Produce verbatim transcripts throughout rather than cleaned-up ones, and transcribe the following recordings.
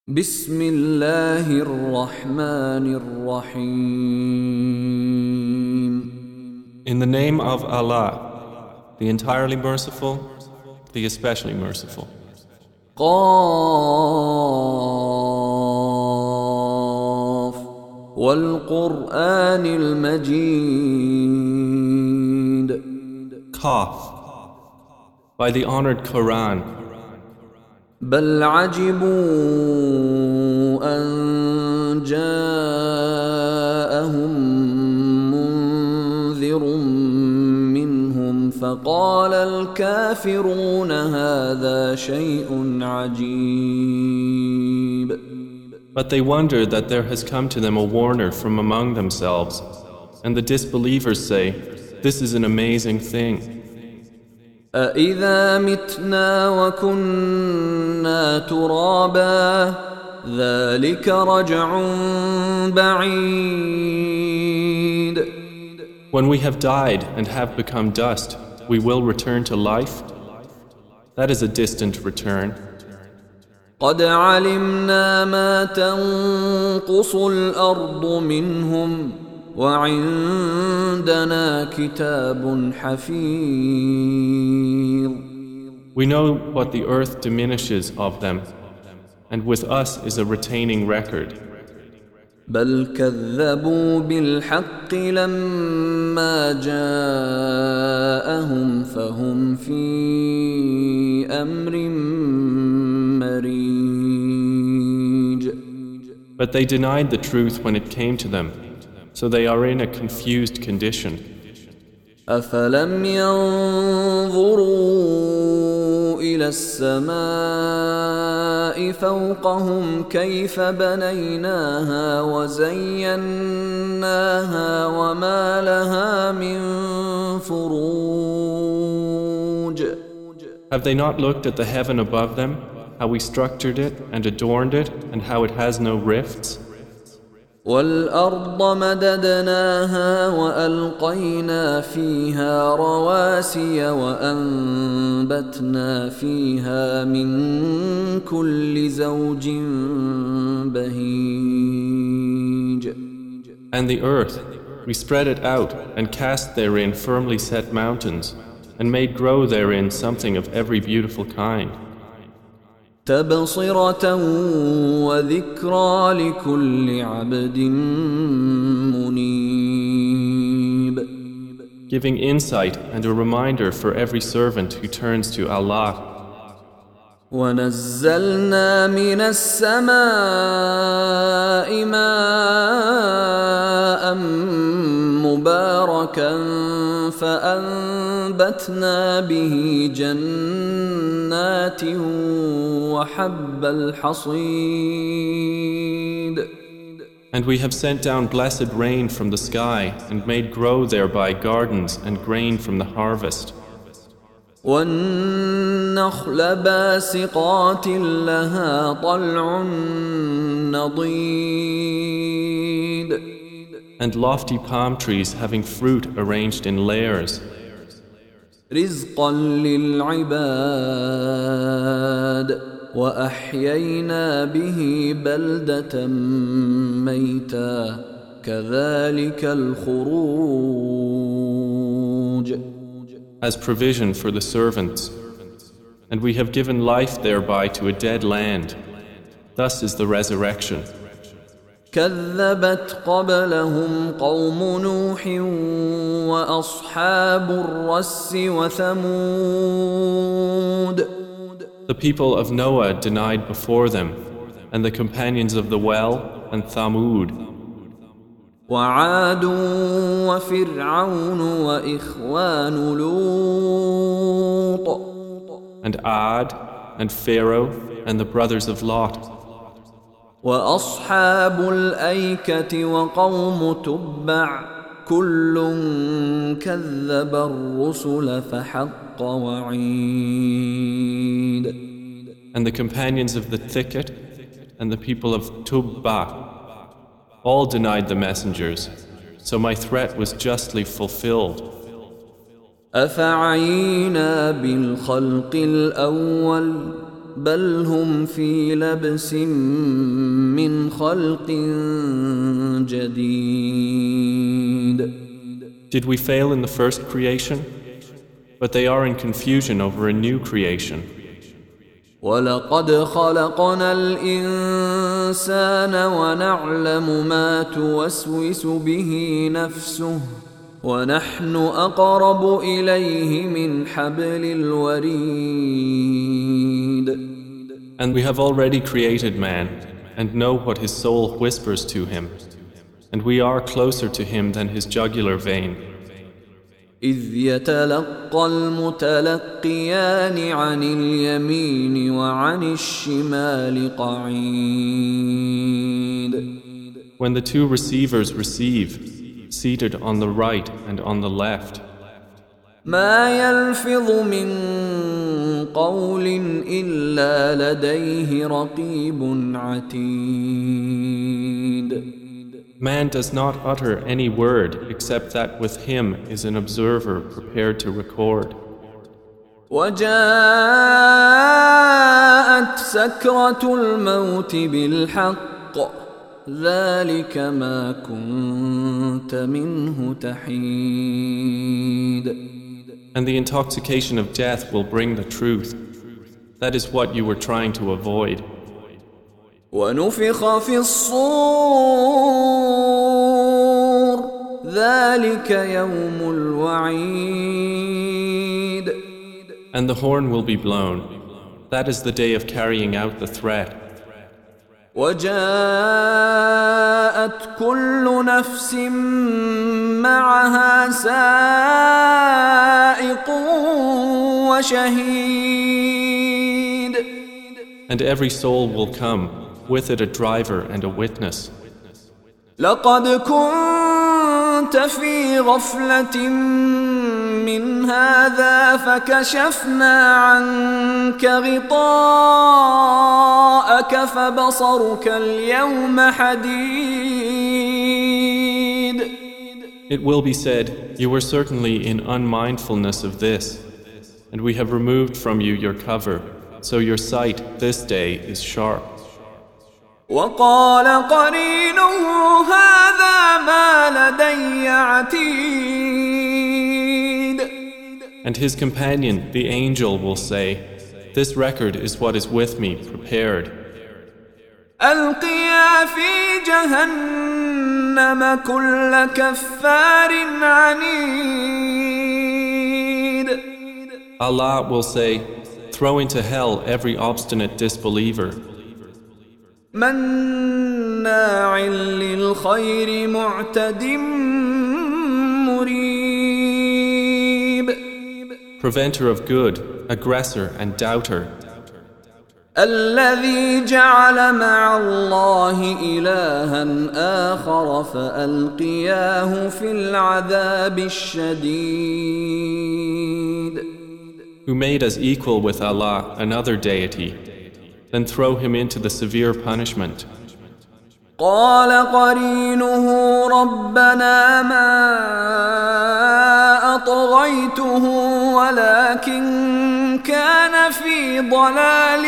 بسم الله الرحمن الرحيم. In the name of Allah, the entirely merciful, the especially merciful. قاف والقرآن المجيد. Qaf, by the honored Quran. بل عجبوا أن جاءهم منذر منهم فقال الكافرون هذا شيء عجيب. But they wonder that there has come to them a warner from among themselves, and the disbelievers say, this is an amazing thing. أَإِذَا مِتْنَا وَكُنَّا تُرَابًا ذَلِكَ رَجْعٌ بَعِيدٌ. When we have died and have become dust, we will return to life? That is a distant return. قَدْ عَلِمْنَا مَا تَنقُصُ الْأَرْضُ مِنْهُمْ وَعِندَنَا كِتَابٌ حَفِيظٌ. We know what the earth diminishes of them, and with us is a retaining record. بل كذبوا بالحق لما جاءهم فهم في أمر مريج. But they denied the truth when it came to them, so they are in a confused condition. أفلم ينظروا إلى السماء فوقهم كيف بنيناها وزيناها وما لها من فروج. Have they not looked at the heaven above them, how we structured it and adorned it, and how it has no rifts? والأرض مددناها وألقينا فيها رواسي وأنبتنا فيها من كل زوج بهيج. And the earth, we spread it out and cast therein firmly set mountains, and made grow therein something of every beautiful kind. تبصرة وذكرى لكل عبد منيب. Giving insight and a reminder for every servant who turns to Allah. ونزلنا من السماء ماء مباركا فأنبتنا به جنات وحب الحصيد. And we have sent down blessed rain from the sky and made grow thereby gardens and grain from the harvest. والنخل باسقات لها طلع نضيد. And lofty palm trees having fruit arranged in layers. رزقا للعباد وأحيينا به بلدة ميتا كذلك الخروج. As provision for the servants, and we have given life thereby to a dead land. Thus is the resurrection. كذبت قبلهم قوم نوح وأصحاب الرس وثمود. The people of Noah denied before them, and the companions of the well and Thamud. وعاد وفرعون وإخوان لوط. And Ad and Pharaoh and the brothers of Lot. وأصحاب الأيكة وقوم تبع كل كذب الرسل فحق وعيد. And the companions of the thicket and the people of Tubba all denied the messengers, so my threat was justly fulfilled. أفعينا بالخلق الأول بل هم في لبس من خلق جديد. Did we fail in the first creation? But they are in confusion over a new creation. وَلَقَدْ خَلَقْنَا الْإِنسَانَ وَنَعْلَمُ مَا تُوَسْوِسُ بِهِ نَفْسُهُ وَنَحْنُ أَقْرَبُ إِلَيْهِ مِنْ حَبْلِ الْوَرِيدِ. And we have already created man, and know what his soul whispers to him, and we are closer to him than his jugular vein. إِذْ يَتَلَقَّى الْمُتَلَقِّيَانِ عَنِ الْيَمِينِ وَعَنِ الشِّمَالِ قَعِيدٌ. When the two receivers receive, seated on the right and on the left. مَا يَلْفِظُ مِنْ قَوْلٍ إِلَّا لَدَيْهِ رَقِيبٌ عَتِيدٌ. Man does not utter any word except that with him is an observer prepared to record. وَجَاءَتْ سَكْرَةُ الْمَوْتِ بِالْحَقِّ ذَلِكَ مَا كُنْتَ مِنْهُ تَحِيدٌ. And the intoxication of death will bring the truth. That is what you were trying to avoid. وَنُفِخَ فِي الصُّورِ ذَلِكَ يَوْمُ الْوَعِيدِ. And the horn will be blown. That is the day of carrying out the threat. وَجَاءَتْ كُلُّ نَفْسٍ مَّعَهَا سَائِقٌ وَشَهِيدٌ. And every soul will come, with it a driver and a witness. لَقَدْ كُنْتَ فِي غَفْلَةٍ مِّنْ هَذَا فَكَشَفْنَا عَنْكَ غِطَاءَكَ فَبَصَرُكَ الْيَوْمَ حَدِيدٌ. It will be said, you were certainly in unmindfulness of this, and we have removed from you your cover, so your sight this day is sharp. وَقَالَ قَرِينُهُ هَذَا مَا لَدَيَّ عَتِيدٌ. And his companion, the angel, will say, this record is what is with me, prepared. أَلْقِيَا فِي جَهَنَّمَ كُلَّ كَفَّارٍ عَنِيدٍ. Allah will say, throw into hell every obstinate disbeliever. مَنَّاعٍ لِلْخَيْرِ مُعْتَدٍ مُرِيبٍ. Preventer of good, aggressor and doubter. الذي جعل مع الله إلها آخر فألقياه في العذاب الشديد. Who made us equal with Allah another deity, then throw him into the severe punishment. قال قرينه ربنا ما أطغيته ولكن كان في ضلال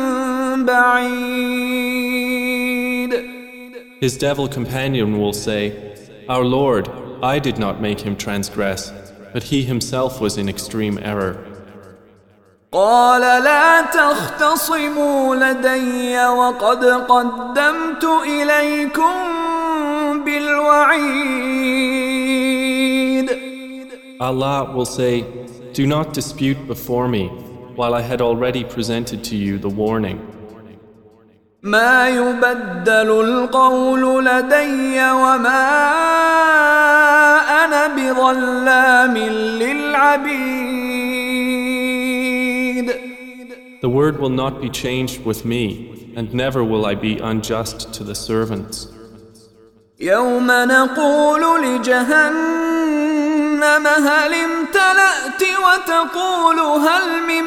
بعيد. His devil companion will say, our Lord, I did not make him transgress, but he himself was in extreme error. قال لا تختصموا لدي وقد قدمت إليكم بالوعيد. Allah will say, do not dispute before me, while I had already presented to you the warning. ما يبدل القول لدي وما أنا بظلام للعبيد. The word will not be changed with me, and never will I be unjust to the servants. يوم نقول لجهنم هل امتلأت وتقول هل من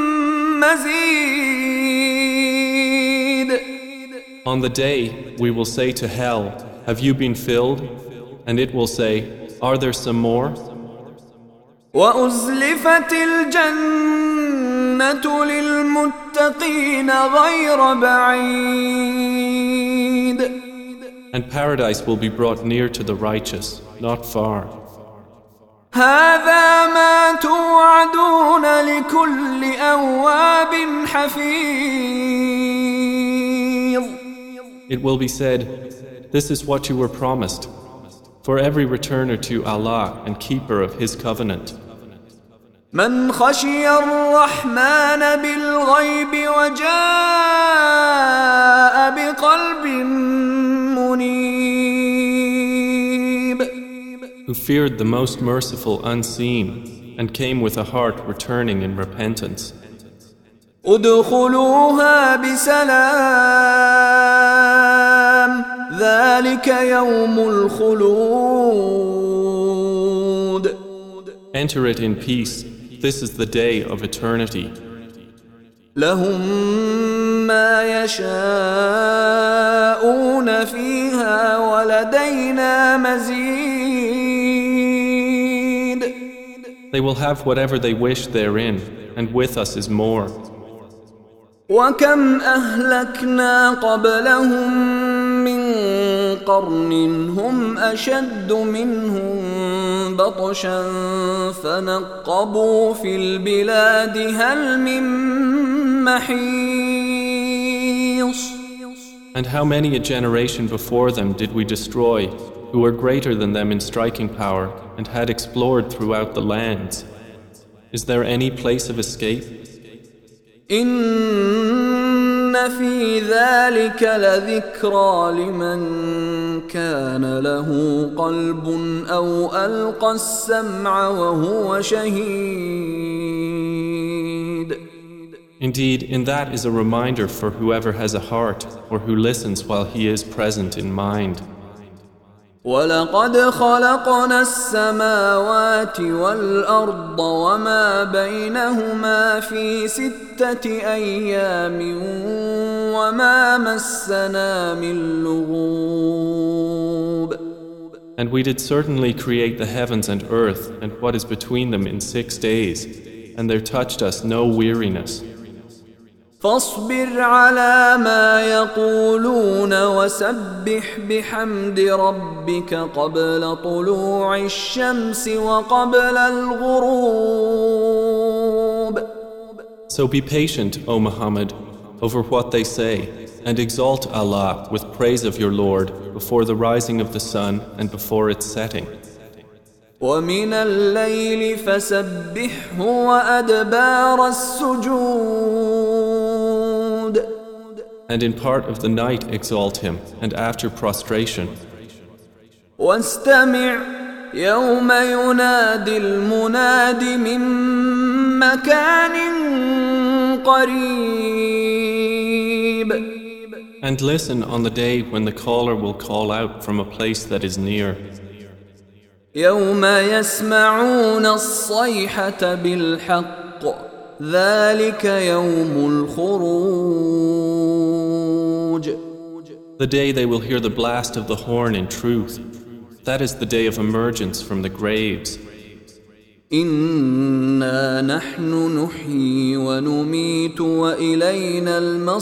مزيد. On the day, we will say to hell, have you been filled? And it will say, are there some more? وأزلفت الجنة والجنة للمتقين غير بعيد. And paradise will be brought near to the righteous, not far. هذا ما توعدون لكل أواب حفيظ. It will be said, this is what you were promised, for every returner to Allah and keeper of His covenant. من خشي الرحمن بالغيب وجاء بقلب منيب. Who feared the most merciful unseen and came with a heart returning in repentance. ادخلوها بسلام ذلك يوم الخلود. Enter it in peace. This is the day of eternity. لهم ما يشاءون فيها ولدينا مزيد. They will have whatever they wish therein, and with us is more. وكم أهلكنا قبلهم من قرن هم أشد منهم بطشا فنقبوا في البلاد هل من محيص. And how many a generation before them did we destroy, who were greater than them in striking power and had explored throughout the lands? Is there any place of escape? إن في ذلك لذكرى لمن كان له قلب أو ألقى السمع وهو شهيد. Indeed, in that is a reminder for whoever has a heart or who listens while he is present in mind. ولقد خلقنا السماوات والأرض وما بينهما في ستة أيام وما مسنا من لغوب. And we did certainly create the heavens and earth and what is between them in six days, and there touched us no weariness. فاصبر على ما يقولون وسبح بحمد ربك قبل طلوع الشمس وقبل الغروب. So be patient, O Muhammad, over what they say, and exalt Allah with praise of your Lord before the rising of the sun and before its setting. ومن الليل فسبحه وأدبار السجود. And in part of the night exalt him, and after prostration. واستمع يوم ينادي المناد من مكان قريب. And listen on the day when the caller will call out from a place that is near. يوم يسمعون الصيحة بالحق ذلك يوم الخروج. The day they will hear the blast of the horn in truth. That is the day of emergence from the graves. إنا نحن نحيي ونميت وإلينا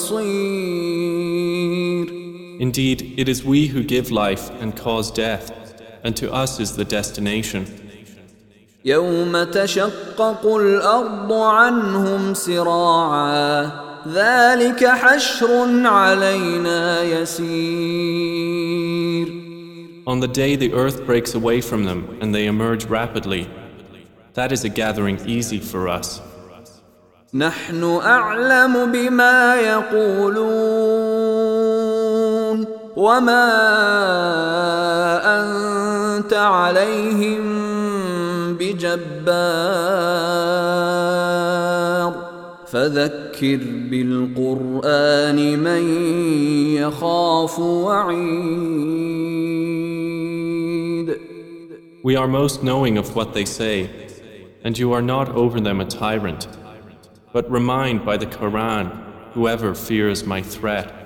المصير. Indeed, it is we who give life and cause death, and to us is the destination. يوم تشقق الأرض عنهم سراعا ذلك حشر علينا يسير. On the day the earth breaks away from them and they emerge rapidly, that is a gathering easy for us. نحن أعلم بما يقولون وما أنت عليهم بجبار فذكر بالقرآن من يخاف وعيد. We are most knowing of what they say, and you are not over them a tyrant, but remind by the Quran whoever fears my threat.